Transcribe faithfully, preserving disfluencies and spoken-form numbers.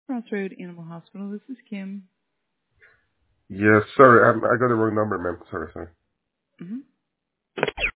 Crossroad Animal Hospital. This is Kim. Yes, sorry, I, I got the wrong number, ma'am. Sorry, sorry. Mm-hmm.